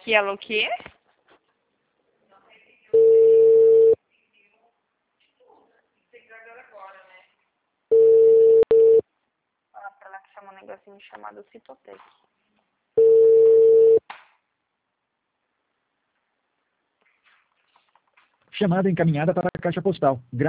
Que ela o quê? Fala pra ela que chama um negocinho chamado Citotec. Chamada encaminhada para a caixa postal.